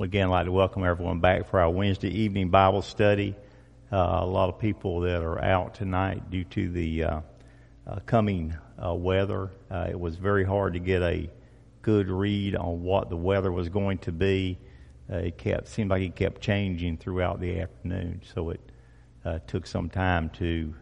Again, I'd like to welcome everyone back for our Wednesday evening Bible study. A lot of people that are out tonight due to the coming weather. It was very hard to get a good read on what the weather was going to be. Seemed like it kept changing throughout the afternoon, so it took some time to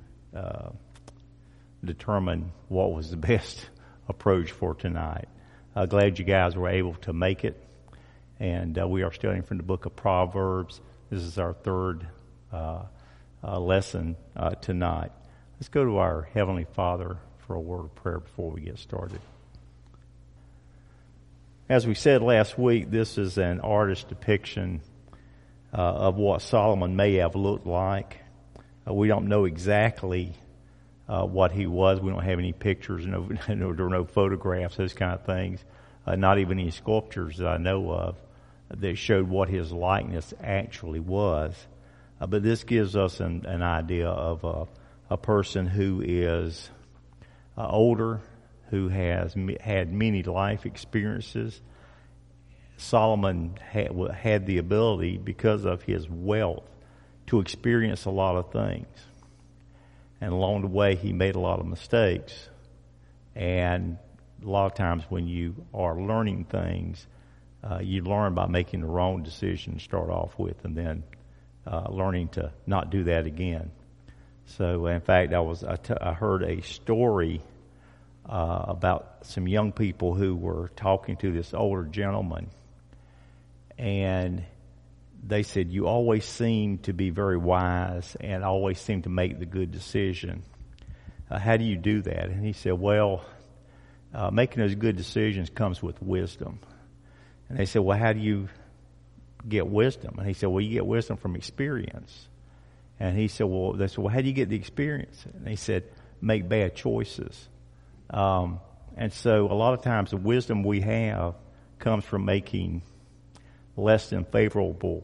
determine what was the best approach for tonight. Glad you guys were able to make it. And we are studying from the book of Proverbs. This is our third lesson tonight. Let's go to our Heavenly Father for a word of prayer before we get started. As we said last week, this is an artist's depiction of what Solomon may have looked like. We don't know exactly what he was. We don't have any pictures, there are no photographs, those kind of things. Not even any sculptures that I know of that showed what his likeness actually was. But this gives us an idea of a person who is older, who has had many life experiences. Solomon had the ability, because of his wealth, to experience a lot of things. And along the way, he made a lot of mistakes. And a lot of times when you are learning things, you learn by making the wrong decision to start off with, and then learning to not do that again. So, in fact, I heard a story about some young people who were talking to this older gentleman, and they said, "You always seem to be very wise and always seem to make the good decision. How do you do that?" And he said, "Well, making those good decisions comes with wisdom." And they said, "Well, how do you get wisdom?" And he said, "Well, you get wisdom from experience." And he said, they said, "Well, how do you get the experience?" And he said, "Make bad choices." And so a lot of times the wisdom we have comes from making less than favorable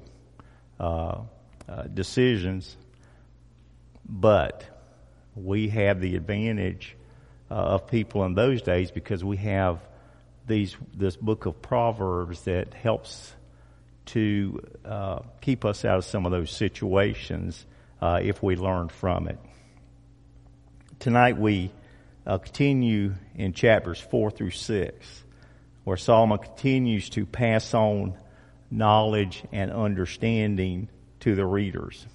decisions. But we have the advantage of people in those days because we have this book of Proverbs that helps to keep us out of some of those situations if we learn from it. Tonight we continue in chapters 4 through 6, where Solomon continues to pass on knowledge and understanding to the readers.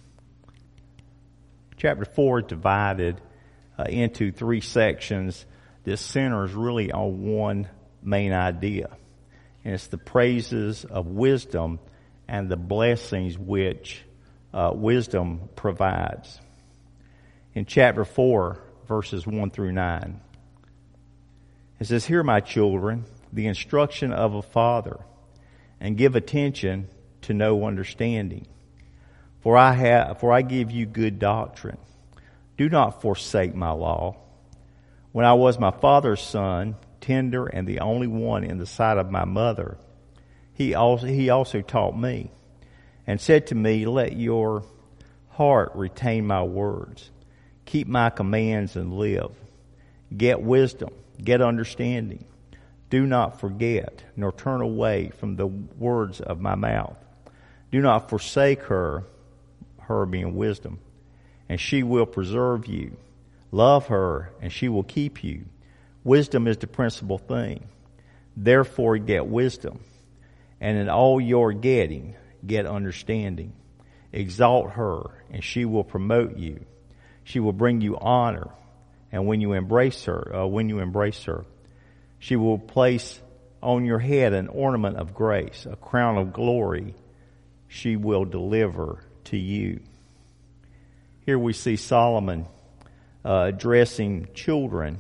Chapter 4 is divided into 3 sections that centers really on one main idea. And it's the praises of wisdom and the blessings which wisdom provides. In chapter 4, verses 1 through 9, it says, "Hear, my children, the instruction of a father, and give attention to know understanding. For I give you good doctrine. Do not forsake my law. When I was my father's son, tender and the only one in the sight of my mother, he also taught me, and said to me, let your heart retain my words. Keep my commands and live. Get wisdom, get understanding. Do not forget, nor turn away from the words of my mouth. Do not forsake her being wisdom, and she will preserve you. Love her, and she will keep you. Wisdom is the principal thing. Therefore get wisdom, and in all your getting, get understanding. Exalt her, and she will promote you. She will bring you honor, and when you embrace her, she will place on your head an ornament of grace, a crown of glory she will deliver to you." Here we see Solomon addressing children,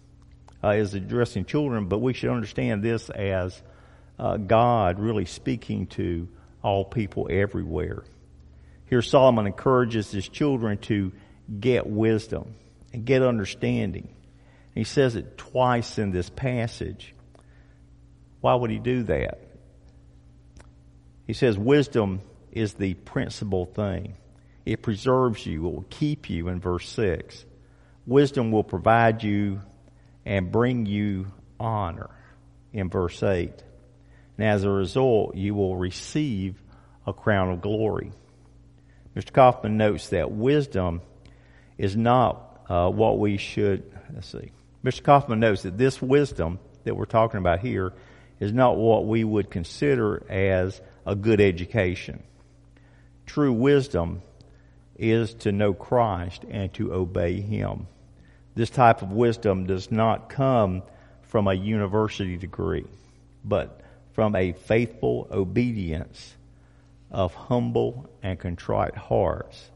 but we should understand this as God really speaking to all people everywhere. Here Solomon encourages his children to get wisdom and get understanding. He says it twice in this passage. Why would he do that? He says wisdom is the principal thing. It preserves you. It will keep you in verse 6. Wisdom will provide you and bring you honor in verse 8. and as a result, you will receive a crown of glory. Mr. Kaufman notes that wisdom is not what we should, Mr. Kaufman notes that this wisdom that we're talking about here is not what we would consider as a good education. True wisdom is to know Christ and to obey Him. This type of wisdom does not come from a university degree, but from a faithful obedience of humble and contrite hearts.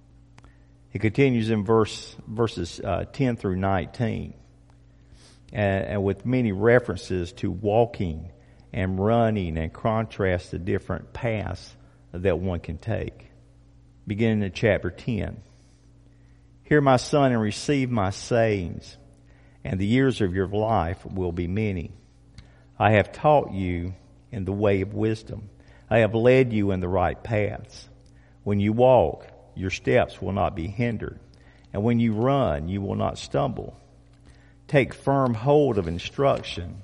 He continues in verses 10 through 19, and with many references to walking and running and contrast the different paths that one can take. Beginning in chapter 10. Hear, my son, and receive my sayings, and the years of your life will be many. I have taught you in the way of wisdom. I have led you in the right paths. When you walk, your steps will not be hindered, and when you run, you will not stumble. Take firm hold of instruction,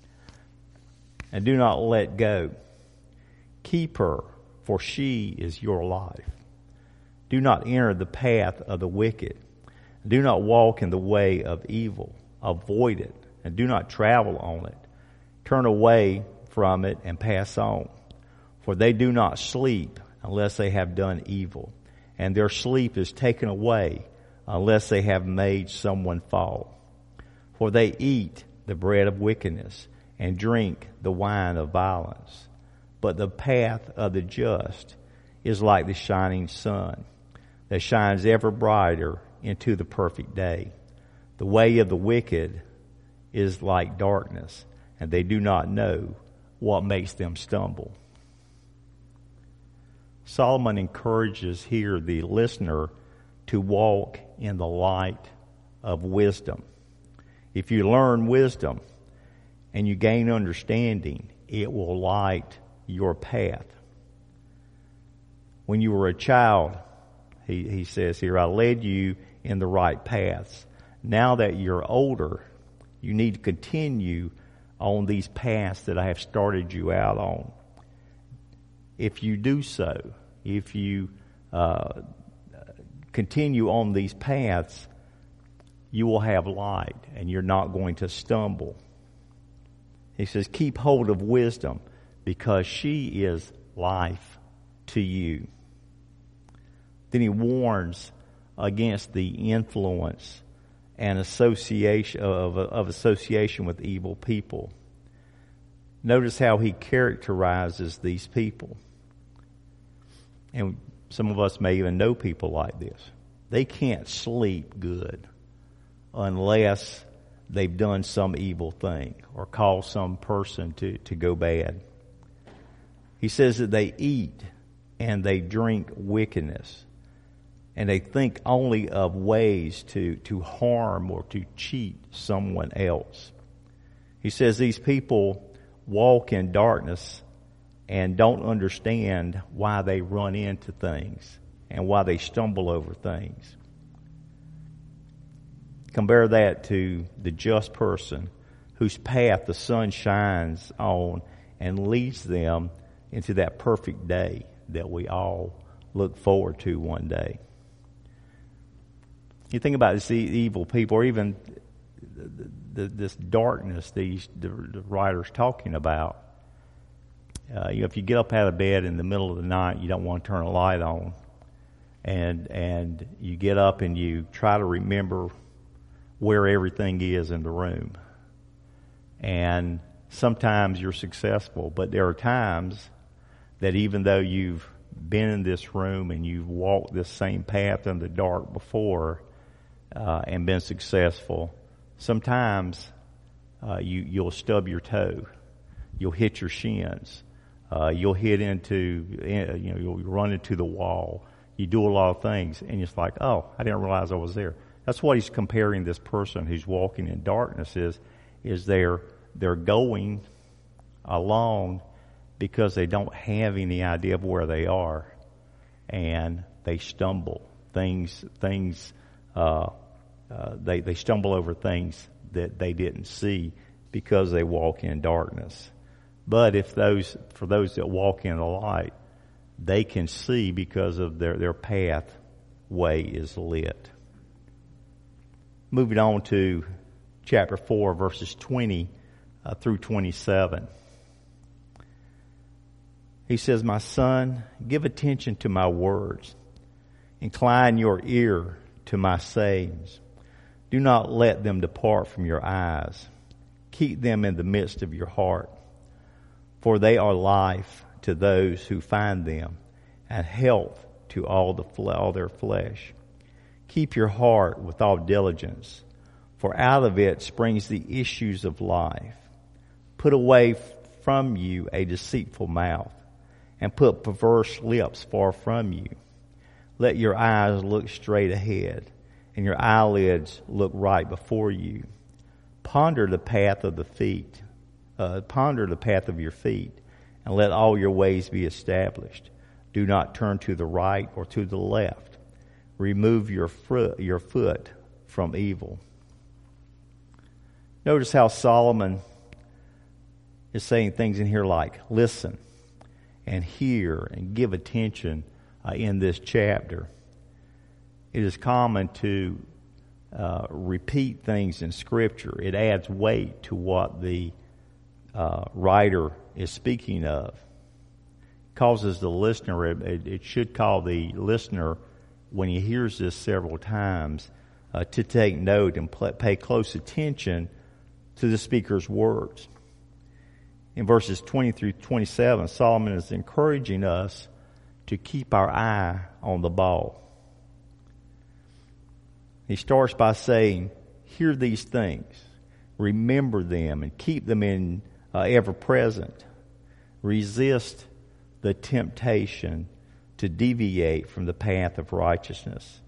and do not let go. Keep her, for she is your life. Do not enter the path of the wicked. Do not walk in the way of evil. Avoid it, and do not travel on it. Turn away from it and pass on. For they do not sleep unless they have done evil, and their sleep is taken away unless they have made someone fall. For they eat the bread of wickedness and drink the wine of violence. But the path of the just is like the shining sun that shines ever brighter into the perfect day. The way of the wicked is like darkness, and they do not know what makes them stumble. Solomon encourages here the listener to walk in the light of wisdom. If you learn wisdom and you gain understanding, it will light your path. When you were a child, he says here, I led you in the right paths. Now that you're older, you need to continue on these paths that I have started you out on. If you do so, if you continue on these paths, you will have light and you're not going to stumble. He says, keep hold of wisdom because she is life to you. Then he warns against the influence and association of association with evil people. Notice how he characterizes these people. And some of us may even know people like this. They can't sleep good unless they've done some evil thing or caused some person to go bad. He says that they eat and they drink wickedness, and they think only of ways to harm or to cheat someone else. He says these people walk in darkness and don't understand why they run into things and why they stumble over things. Compare that to the just person whose path the sun shines on and leads them into that perfect day that we all look forward to one day. You think about this evil people, or even this darkness the writer's talking about. If you get up out of bed in the middle of the night, you don't want to turn a light on, and you get up and you try to remember where everything is in the room. And sometimes you're successful, but there are times that even though you've been in this room and you've walked this same path in the dark before and been successful, sometimes you'll stub your toe, you'll hit your shins, you'll you'll run into the wall, you do a lot of things, and it's like, oh, I didn't realize I was there. That's what he's comparing this person who's walking in darkness is they're going along because they don't have any idea of where they are, and they stumble. They stumble over things that they didn't see because they walk in darkness. But for those that walk in the light, they can see because of their pathway is lit. Moving on to chapter 4, verses 20 through 27. He says, "My son, give attention to my words. Incline your ear to my sayings. Do not let them depart from your eyes. Keep them in the midst of your heart. For they are life to those who find them, and health to all their flesh. Keep your heart with all diligence, for out of it springs the issues of life. Put away from you a deceitful mouth, and put perverse lips far from you. Let your eyes look straight ahead, and your eyelids look right before you. Ponder the path of your feet, and let all your ways be established. Do not turn to the right or to the left. Remove your foot from evil." Notice how Solomon is saying things in here like listen and hear and give attention in this chapter. It is common to repeat things in Scripture. It adds weight to what the writer is speaking of. It causes the listener, it should call the listener, when he hears this several times, to take note and pay close attention to the speaker's words. In verses 20 through 27, Solomon is encouraging us to keep our eye on the ball. He starts by saying, hear these things, remember them, and keep them in ever present. Resist the temptation to deviate from the path of righteousness.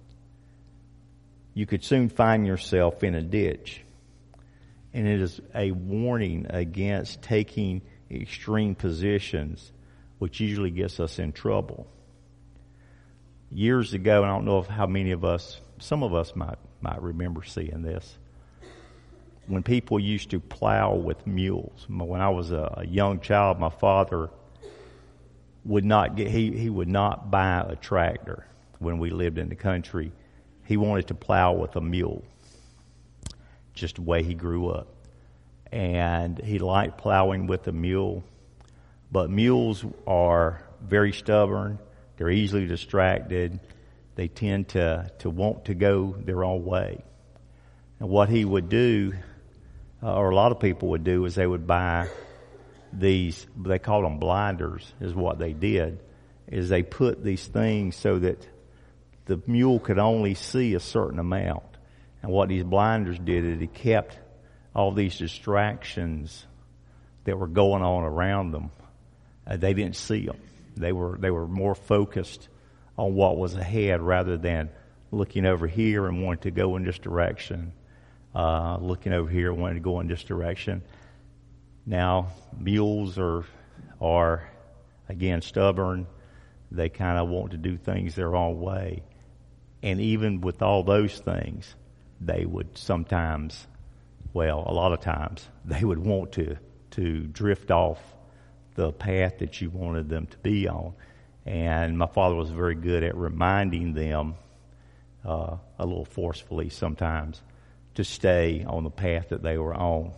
You could soon find yourself in a ditch. And it is a warning against taking extreme positions, which usually gets us in trouble. Years ago, and I don't know how many of us, some of us might remember seeing this, when people used to plow with mules. When I was a young child, my father would not buy a tractor when we lived in the country. He wanted to plow with a mule. Just the way he grew up. And he liked plowing with a mule. But mules are very stubborn. They're easily distracted. They tend to want to go their own way. And what he would do, or a lot of people would do, is they would buy these, they called them blinders, is what they did, is they put these things so that the mule could only see a certain amount. And what these blinders did is it kept all these distractions that were going on around them. They didn't see them. They were more focused on what was ahead rather than looking over here and wanting to go in this direction, looking over here and wanting to go in this direction. Now, mules are again stubborn. They kind of want to do things their own way. And even with all those things, they would sometimes, a lot of times, they would want to drift off the path that you wanted them to be on. And my father was very good at reminding them, a little forcefully sometimes, to stay on the path that they were on.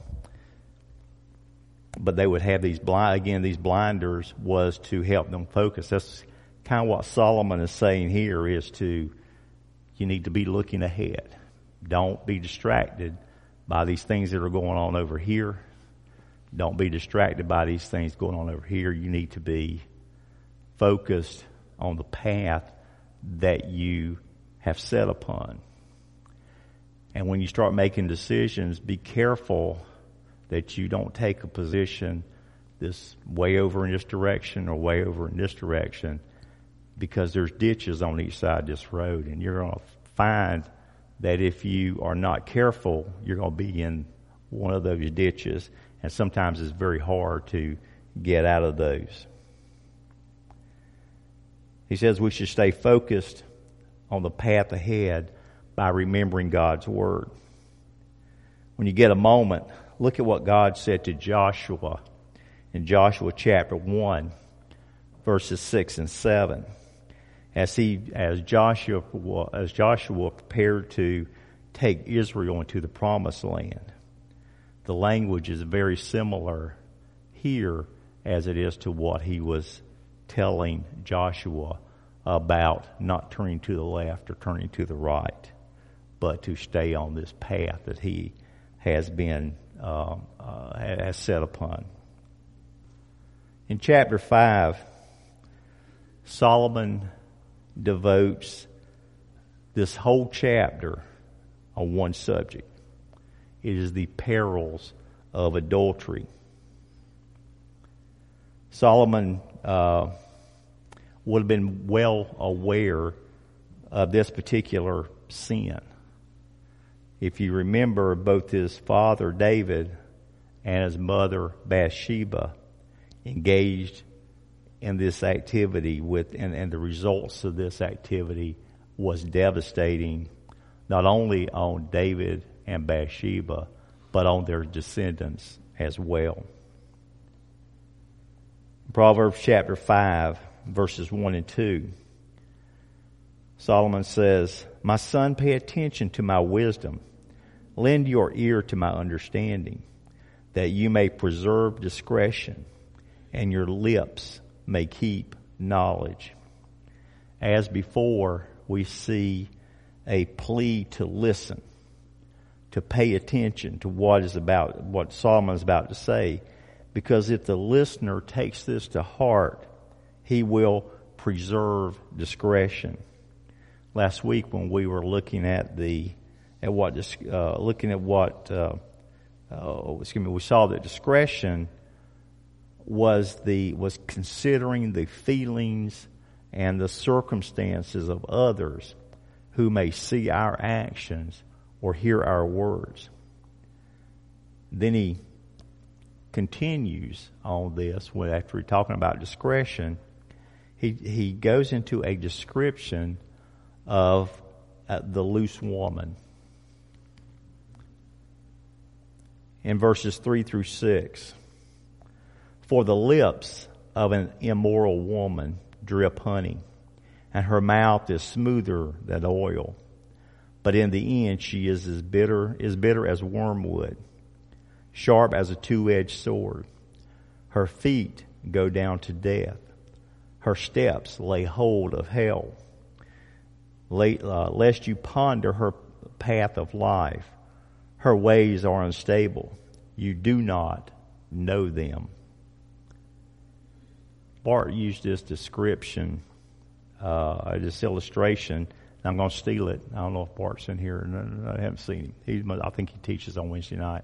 But they would have these blinders was to help them focus. That's kind of what Solomon is saying here, is you need to be looking ahead. Don't be distracted by these things that are going on over here. Don't be distracted by these things going on over here. You need to be focused on the path that you have set upon. And when you start making decisions, be careful that you don't take a position this way over in this direction or way over in this direction, because there's ditches on each side of this road, and you're going to find that if you are not careful, you're going to be in one of those ditches, and sometimes it's very hard to get out of those. He says we should stay focused on the path ahead by remembering God's Word. When you get a moment, look at what God said to Joshua in Joshua chapter 1, verses 6 and 7. As Joshua prepared to take Israel into the promised land, the language is very similar here as it is to what he was telling Joshua about not turning to the left or turning to the right, but to stay on this path that he has been has set upon. In chapter 5, Solomon devotes this whole chapter on one subject. It is the perils of adultery. Solomon would have been well aware of this particular sin. If you remember, both his father David and his mother Bathsheba engaged in this activity and the results of this activity was devastating, not only on David and Bathsheba, but on their descendants as well. Proverbs chapter 5, verses 1 and 2. Solomon says, "My son, pay attention to my wisdom. Lend your ear to my understanding, that you may preserve discretion, and your lips may keep knowledge." As before, we see a plea to listen, to pay attention to what Solomon is about to say, because if the listener takes this to heart, he will preserve discretion. Last week, when we were looking at we saw that discretion was considering the feelings and the circumstances of others who may see our actions or hear our words. Then he continues on this after he's talking about discretion. He goes into a description of the loose woman. In verses 3 through 6, "For the lips of an immoral woman drip honey, and her mouth is smoother than oil. But in the end she is bitter as wormwood, sharp as a two-edged sword. Her feet go down to death. Her steps lay hold of hell. Lest you ponder her path of life. Her ways are unstable. You do not know them." Bart used this description, this illustration. I'm going to steal it. I don't know if Bart's in here. No, I haven't seen him. I think he teaches on Wednesday night.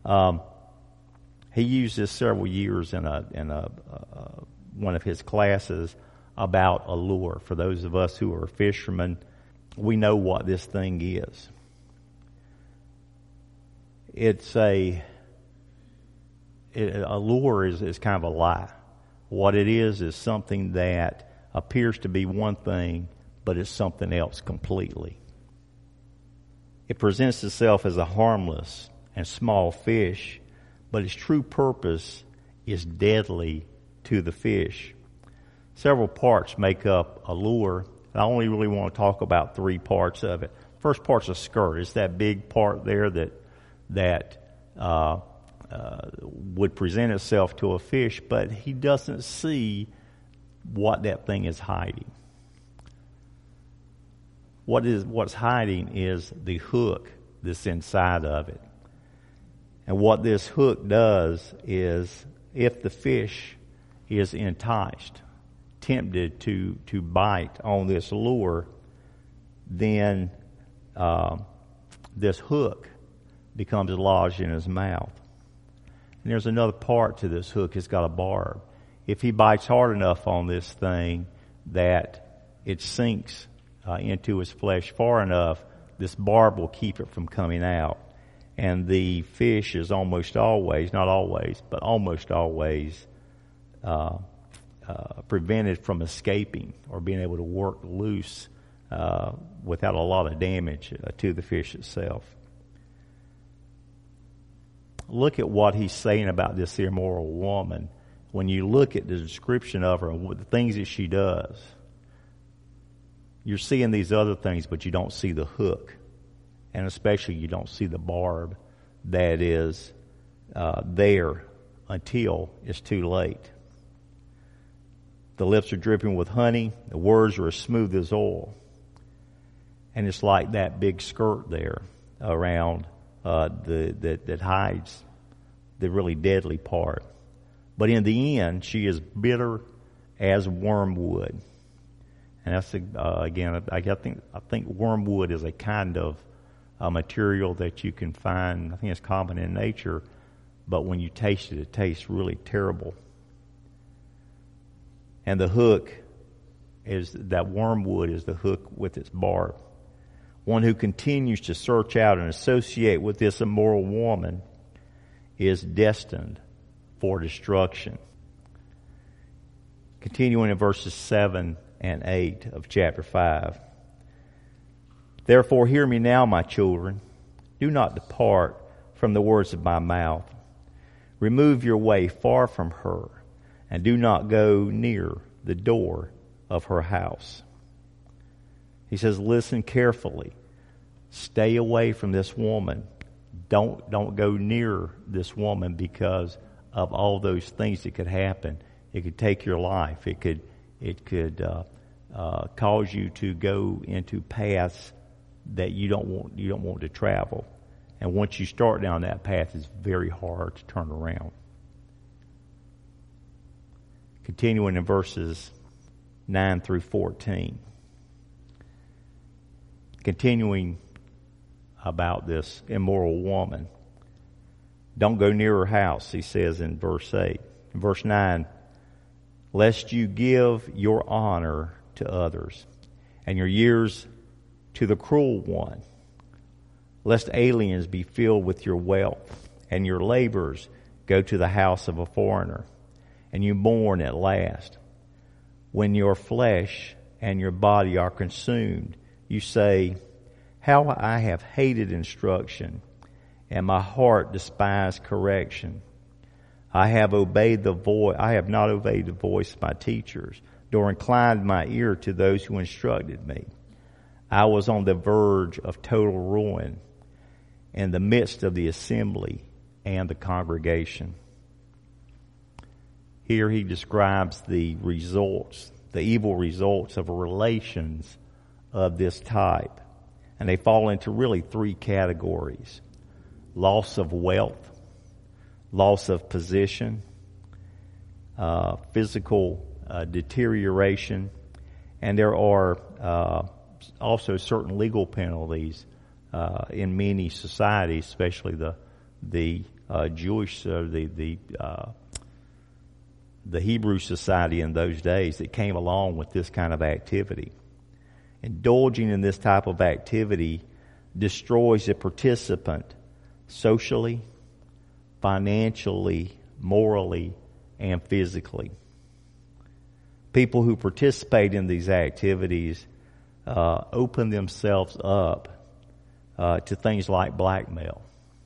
He used this several years in one of his classes about a lure. For those of us who are fishermen, we know what this thing is. A lure is kind of a lie. What it is something that appears to be one thing, but it's something else completely. It presents itself as a harmless and small fish, but its true purpose is deadly to the fish. Several parts make up a lure. I only really want to talk about 3 parts of it. First part's a skirt. It's that big part there that would present itself to a fish, but he doesn't see what that thing is hiding. What's hiding is the hook that's inside of it. And what this hook does is, if the fish is enticed, tempted to bite on this lure, then this hook becomes lodged in his mouth. And there's another part to this hook. It's got a barb. If he bites hard enough on this thing that it sinks into his flesh far enough, this barb will keep it from coming out. And the fish is almost always, not always, but almost always prevented from escaping or being able to work loose without a lot of damage to the fish itself. Look at what he's saying about this immoral woman when you look at the description of her and the things that she does, you're seeing these other things, but you don't see the hook. And especially you don't see the barb that is there until it's too late. The lips are dripping with honey. The words are as smooth as oil. And it's like that big skirt there around that hides the really deadly part. But in the end, she is bitter as wormwood. And that's again, I think wormwood is a kind of material that you can find. I think it's common in nature, but when you taste it, it tastes really terrible. And the hook is that wormwood is the hook with its barb. One who continues to search out and associate with this immoral woman is destined for destruction. Continuing in verses 7 and 8 of chapter 5. Therefore hear me now, my children. Do not depart from the words of my mouth. Remove your way far from her, and do not go near the door of her house. He says, listen carefully. Stay away from this woman. Don't go near this woman because of all those things that could happen. It could take your life. It could cause you to go into paths that you don't want to travel. And once you start down that path, it's very hard to turn around. Continuing in verses 9 through 14. Continuing about this immoral woman. Don't go near her house, he says in verse 8. In verse 9, lest you give your honor to others, and your years to the cruel one, lest aliens be filled with your wealth, and your labors go to the house of a foreigner, and you mourn at last. When your flesh and your body are consumed, you say, how I have hated instruction, and my heart despised correction. I have not obeyed the voice of my teachers, nor inclined my ear to those who instructed me. I was on the verge of total ruin in the midst of the assembly and the congregation. Here he describes the results, the evil results of relations of this type. And they fall into really three categories. Loss of wealth, loss of position, physical deterioration, and there are also certain legal penalties in many societies, especially the Jewish, the Hebrew society in those days that came along with this kind of activity. Indulging in this type of activity destroys a participant socially, financially, morally, and physically. People who participate in these activities open themselves up to things like blackmail.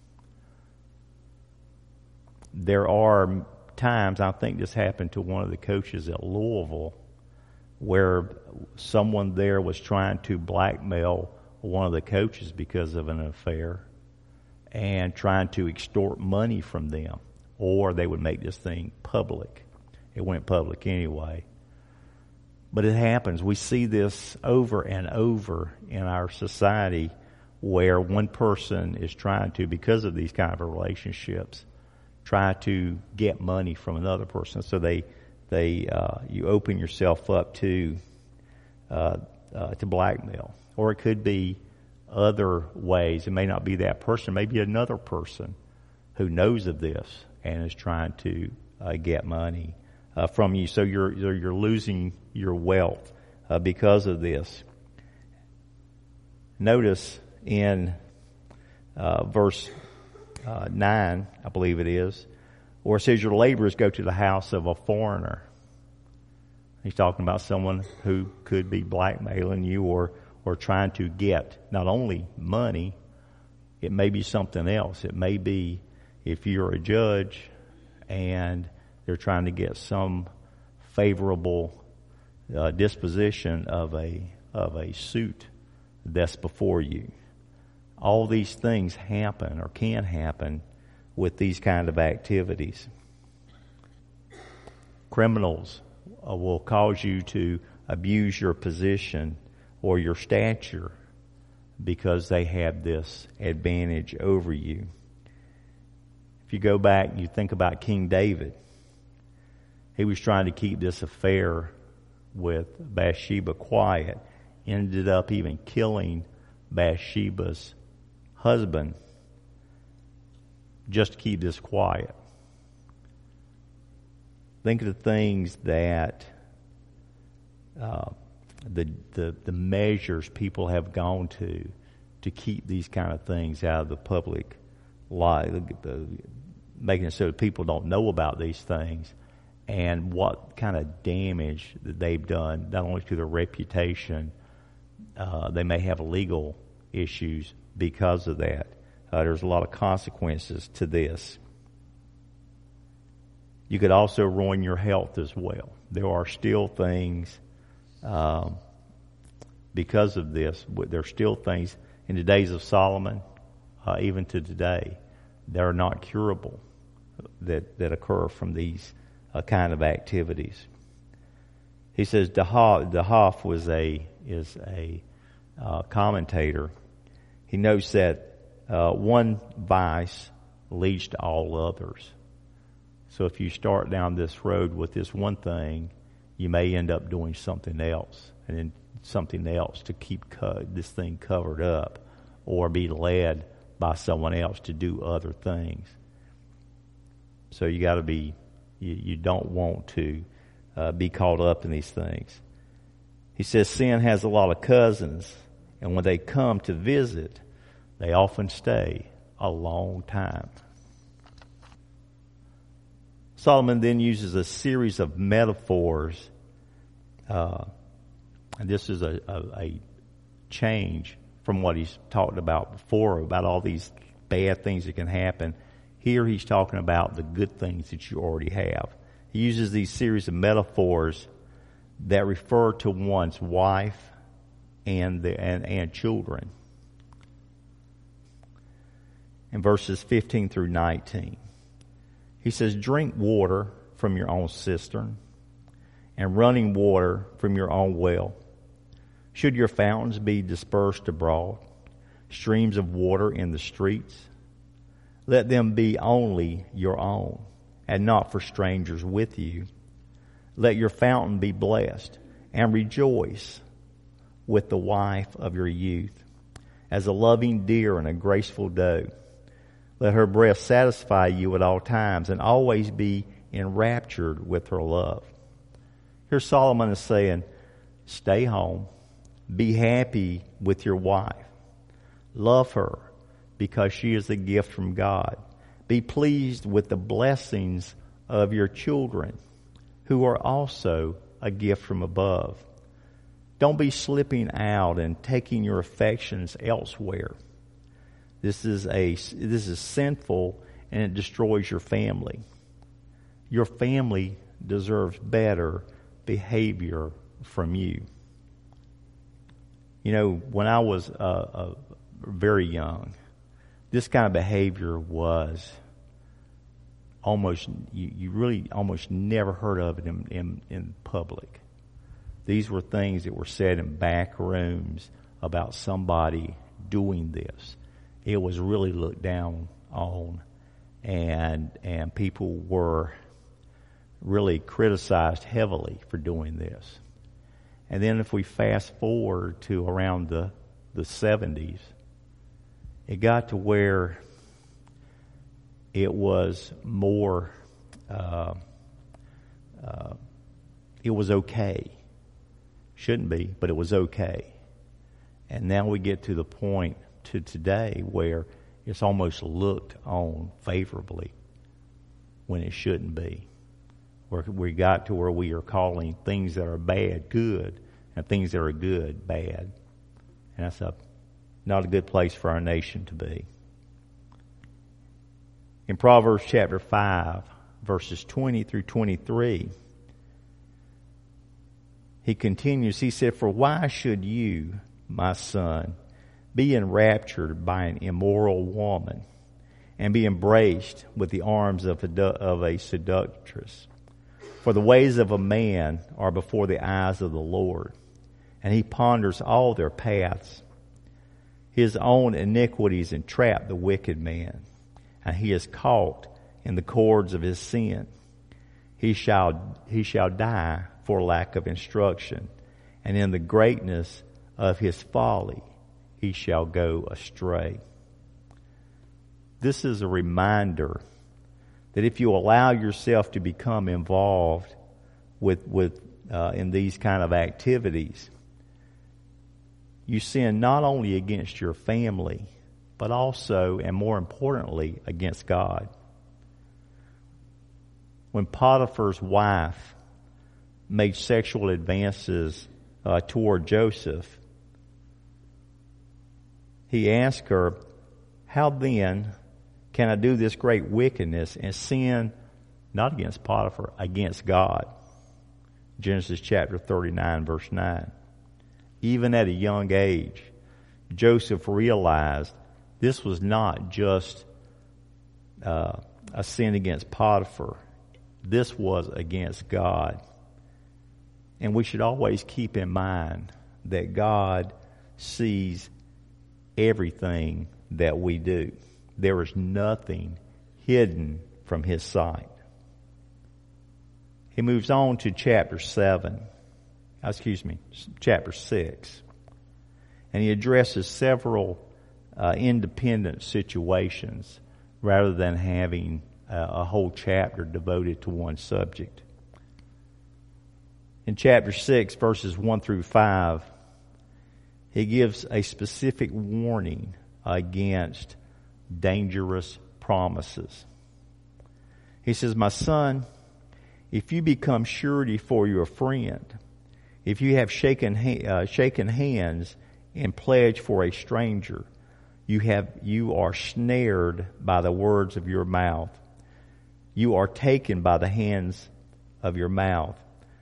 There are times, I think this happened to one of the coaches at Louisville, where someone there was trying to blackmail one of the coaches because of an affair and trying to extort money from them, or they would make this thing public. It went public anyway. But it happens. We see this over and over in our society where one person is trying to, because of these kind of relationships, try to get money from another person. So you open yourself up to blackmail. Or it could be other ways. It may not be that person. It may be another person who knows of this and is trying to get money from you. So you're losing your wealth because of this. Notice in verse 9, I believe it is, where it says your laborers go to the house of a foreigner. He's talking about someone who could be blackmailing you or trying to get not only money, it may be something else. It may be if you're a judge and They're trying to get some favorable disposition of a suit that's before you. All these things happen or can happen with these kind of activities. Criminals will cause you to abuse your position or your stature because they have this advantage over you. If you go back and you think about King David, he was trying to keep this affair with Bathsheba quiet, ended up even killing Bathsheba's husband just to keep this quiet. Think of the things that the measures people have gone to keep these kind of things out of the public light, making it so that people don't know about these things, and what kind of damage that they've done, not only to their reputation, they may have legal issues because of that. There's a lot of consequences to this. You could also ruin your health as well. There are still things, because of this, there's still things in the days of Solomon, even to today, that are not curable, that occur from these kind of activities. He says Dahaf is a commentator. He notes that one vice leads to all others. So if you start down this road with this one thing, you may end up doing something else, and then something else to keep this thing covered up, or be led by someone else to do other things. So you got to be, you don't want to be caught up in these things. He says sin has a lot of cousins, and when they come to visit, they often stay a long time. Solomon then uses a series of metaphors, and this is a change from what he's talked about before, about all these bad things that can happen. Here he's talking about the good things that you already have. He uses these series of metaphors that refer to one's wife and children. In verses 15 through 19. He says, drink water from your own cistern and running water from your own well. Should your fountains be dispersed abroad, streams of water in the streets, let them be only your own and not for strangers with you. Let your fountain be blessed and rejoice with the wife of your youth, as a loving deer and a graceful doe. Let her breast satisfy you at all times and always be enraptured with her love. Here Solomon is saying, stay home, be happy with your wife, love her because she is a gift from God. Be pleased with the blessings of your children, who are also a gift from above. Don't be slipping out and taking your affections elsewhere. This is sinful, and it destroys your family. Your family deserves better behavior from you. You know, when I was very young, this kind of behavior was almost, you really almost never heard of it in public. These were things that were said in back rooms about somebody doing this. It was really looked down on, and people were really criticized heavily for doing this. And then if we fast forward to around the 70s, it got to where it was more, it was okay. Shouldn't be, but it was okay. And now we get to the point to today where it's almost looked on favorably when it shouldn't be. Where we got to where we are calling things that are bad good and things that are good bad. And that's not a good place for our nation to be. In Proverbs chapter 5, verses 20 through 23, he continues, he said, "For why should you, my son, be enraptured by an immoral woman and be embraced with the arms of a seductress? For the ways of a man are before the eyes of the Lord, and he ponders all their paths. His own iniquities entrap the wicked man, and he is caught in the cords of his sin. He shall die for lack of instruction, and in the greatness of his folly he shall go astray." This is a reminder that if you allow yourself to become involved in these kind of activities, you sin not only against your family, but also, and more importantly, against God. When Potiphar's wife made sexual advances toward Joseph, he asked her, "How then can I do this great wickedness and sin not against Potiphar, against God?" Genesis chapter 39, verse 9. Even at a young age, Joseph realized this was not just a sin against Potiphar. This was against God. And we should always keep in mind that God sees everything that we do. There is nothing hidden from His sight. He moves on to chapter 6, and he addresses several independent situations rather than having a whole chapter devoted to one subject. In chapter 6, verses 1 through 5, he gives a specific warning against dangerous promises. He says, "My son, if you become surety for your friend, if you have shaken hands and pledge for a stranger, you are snared by the words of your mouth. You are taken by the hands of your mouth.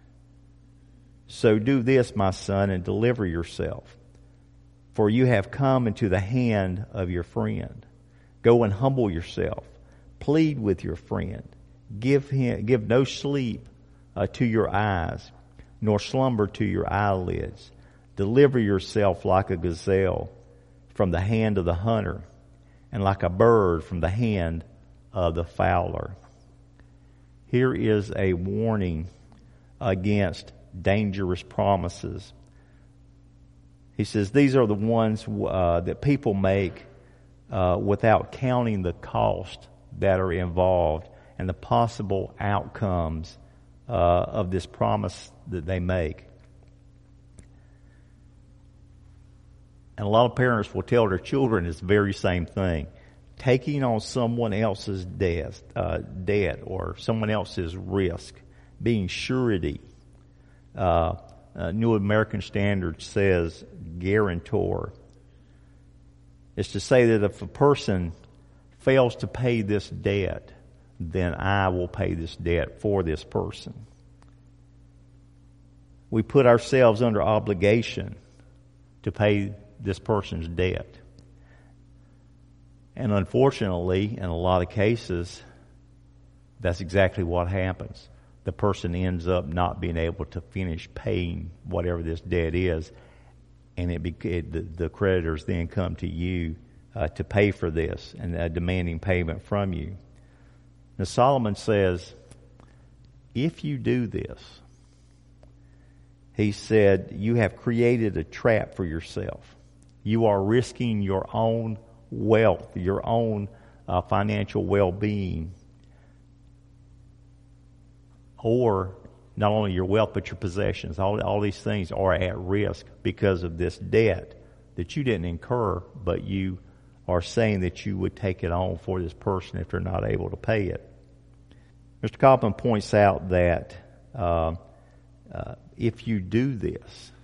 So do this, my son, and deliver yourself, for you have come into the hand of your friend. Go and humble yourself. Plead with your friend. Give no sleep to your eyes, nor slumber to your eyelids. Deliver yourself like a gazelle from the hand of the hunter, and like a bird from the hand of the fowler." Here is a warning against dangerous promises. He says these are the ones that people make without counting the cost that are involved and the possible outcomes of this promise that they make. And a lot of parents will tell their children this very same thing. Taking on someone else's debt or someone else's risk, being surety. New American Standard says guarantor. It's to say that if a person fails to pay this debt, then I will pay this debt for this person. We put ourselves under obligation to pay this person's debt. And unfortunately, in a lot of cases, that's exactly what happens. The person ends up not being able to finish paying whatever this debt is, and the creditors then come to you to pay for this and demanding payment from you. Now Solomon says, if you do this, he said, you have created a trap for yourself. You are risking your own wealth, your own financial well-being, or not only your wealth but your possessions. All these things are at risk because of this debt that you didn't incur, but you are saying that you would take it on for this person if they're not able to pay it. Mr. Copeland points out that if you do this,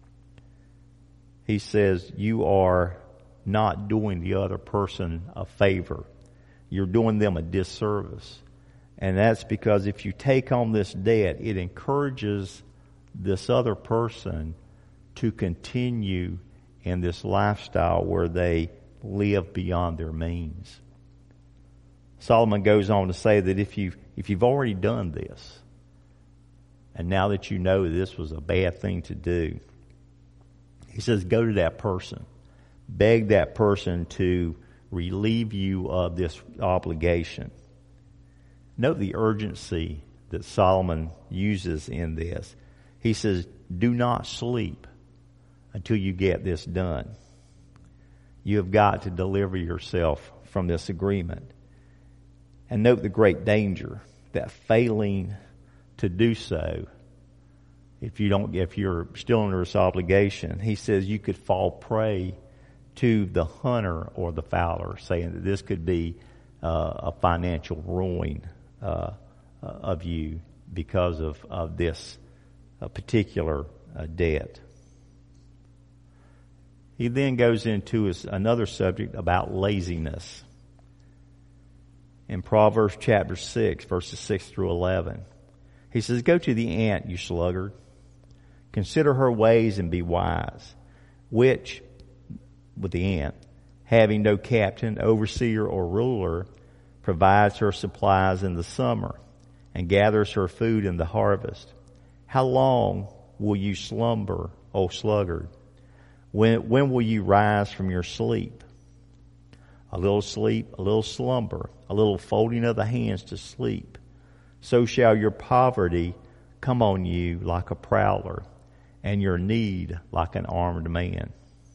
he says you are not doing the other person a favor. You're doing them a disservice. And that's because if you take on this debt, it encourages this other person to continue in this lifestyle where they live beyond their means. Solomon goes on to say that if you've already done this, and now that you know this was a bad thing to do, he says, go to that person. Beg that person to relieve you of this obligation. Note the urgency that Solomon uses in this. He says, do not sleep until you get this done. You have got to deliver yourself from this agreement. And note the great danger that failing to do so, if you're still under this obligation, he says you could fall prey to the hunter or the fowler, saying that this could be a financial ruin of you because of this particular debt. He then goes into another subject about laziness. In Proverbs chapter 6, verses 6 through 11, he says, go to the ant, you sluggard. Consider her ways and be wise, which, with the ant, having no captain, overseer, or ruler, provides her supplies in the summer and gathers her food in the harvest. How long will you slumber, O sluggard? When will you rise from your sleep? A little sleep, a little slumber, a little folding of the hands to sleep. So shall your poverty come on you like a prowler, and your need like an armed man.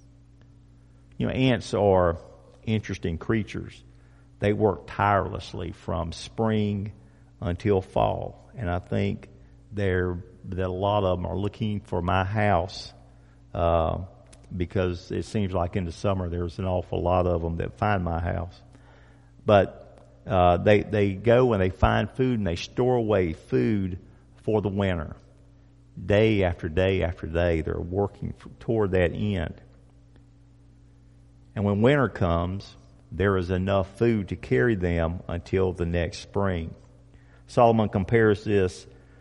Ants are interesting creatures. They work tirelessly from spring until fall. And I think that a lot of them are looking for my house because it seems like in the summer there's an awful lot of them that find my house. But they go and they find food and they store away food for the winter. Day after day after day, they're working toward that end. And when winter comes, there is enough food to carry them until the next spring. Solomon compares the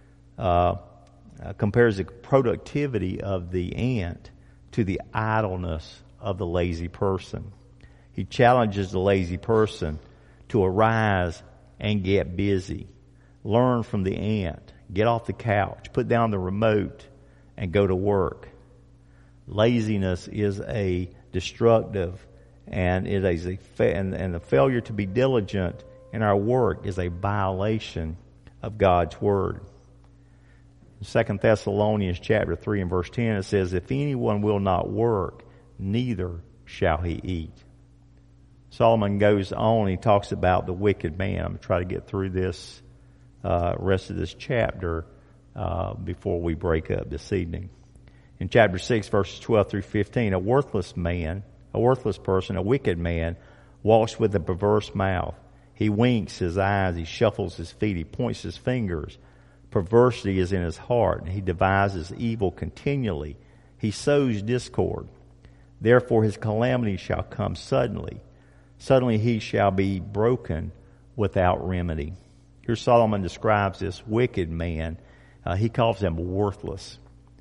productivity of the ant to the idleness of the lazy person. He challenges the lazy person to arise and get busy. Learn from the ant. Get off the couch. Put down the remote and go to work. Laziness is a destructive and the failure to be diligent in our work is a violation of God's word. In 2 Thessalonians chapter 3 and verse 10 it says, if anyone will not work, neither shall he eat. Solomon goes on, he talks about the wicked man. I'm going to try to get through this rest of this chapter before we break up this evening. In chapter 6, verses 12 through 15, a worthless person, a wicked man, walks with a perverse mouth. He winks his eyes, he shuffles his feet, he points his fingers. Perversity is in his heart, and he devises evil continually. He sows discord. Therefore his calamity shall come suddenly. Suddenly he shall be broken without remedy. Here Solomon describes this wicked man. He calls him worthless.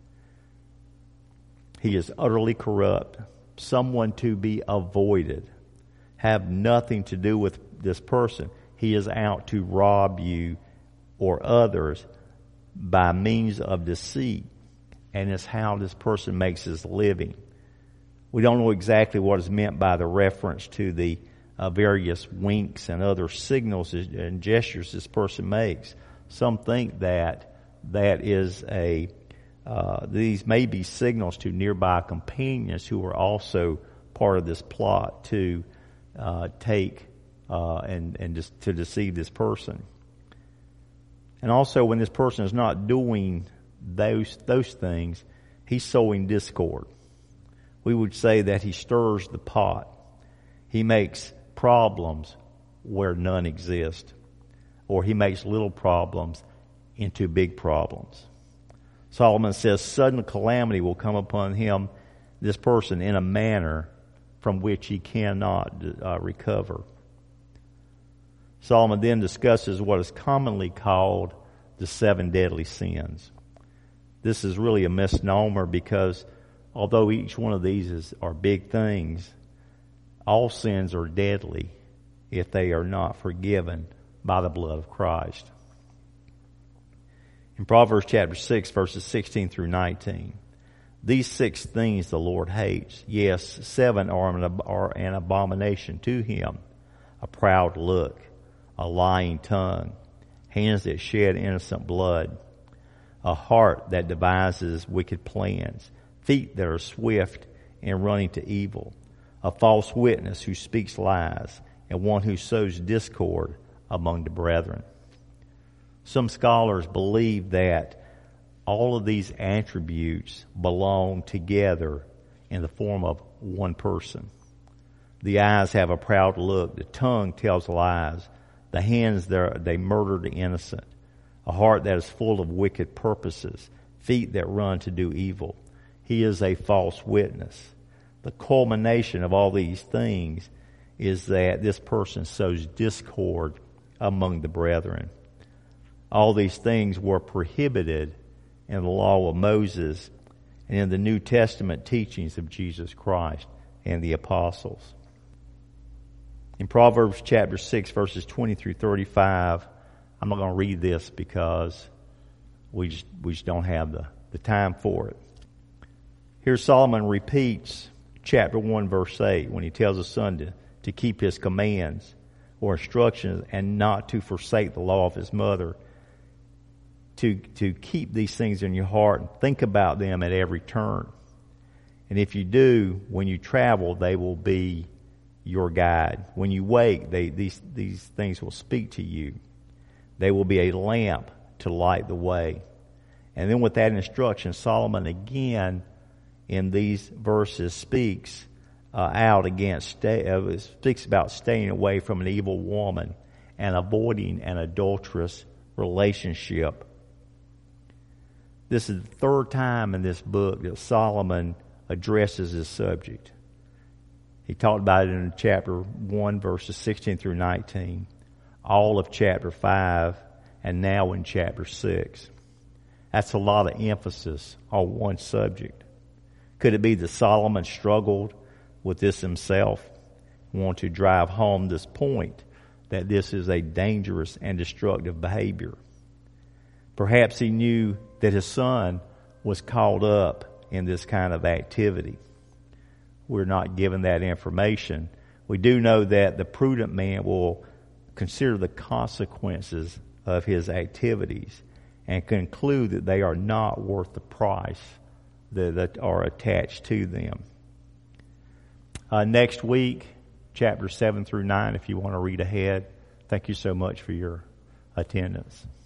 He is utterly corrupt, someone to be avoided. Have nothing to do with this person. He is out to rob you or others by means of deceit, and it's how this person makes his living. We don't know exactly what is meant by the reference to the various winks and other signals and gestures this person makes. Some think that is these may be signals to nearby companions who are also part of this plot to take and just to deceive this person. And also, when this person is not doing those things, he's sowing discord. We would say that he stirs the pot. He makes problems where none exist, or he makes little problems into big problems. Solomon says sudden calamity will come upon him, this person, in a manner from which he cannot recover. Solomon then discusses what is commonly called the 7 deadly sins. This is really a misnomer because although each one of these are big things, all sins are deadly if they are not forgiven by the blood of Christ. In Proverbs chapter 6, verses 16 through 19, these 6 things the Lord hates. Yes, 7 are an abomination to him: a proud look, a lying tongue, hands that shed innocent blood, a heart that devises wicked plans, feet that are swift in running to evil, a false witness who speaks lies, and one who sows discord among the brethren. Some scholars believe that all of these attributes belong together in the form of one person. The eyes have a proud look. The tongue tells lies. The hands, they murder the innocent. A heart that is full of wicked purposes. Feet that run to do evil. He is a false witness. The culmination of all these things is that this person sows discord among the brethren. All these things were prohibited in the law of Moses and in the New Testament teachings of Jesus Christ and the apostles. In Proverbs chapter 6, verses 20 through 35, I'm not going to read this because we just don't have the time for it. Here Solomon repeats chapter 1, verse 8, when he tells his son to keep his commands or instructions and not to forsake the law of his mother, to keep these things in your heart and think about them at every turn. And if you do, when you travel, they will be your guide. When you wake, these things will speak to you. They will be a lamp to light the way. And then with that instruction, Solomon again in these verses speaks speaks about staying away from an evil woman and avoiding an adulterous relationship. This is the 3rd time in this book that Solomon addresses this subject. He talked about it in chapter 1, verses 16 through 19, all of chapter 5, and now in chapter 6. That's a lot of emphasis on one subject. Could it be that Solomon struggled with this himself, want to drive home this point that this is a dangerous and destructive behavior? Perhaps he knew that his son was caught up in this kind of activity. We're not given that information. We do know that the prudent man will consider the consequences of his activities and conclude that they are not worth the price that are attached to them. Next week, chapter 7 through 9, if you want to read ahead. Thank you so much for your attendance.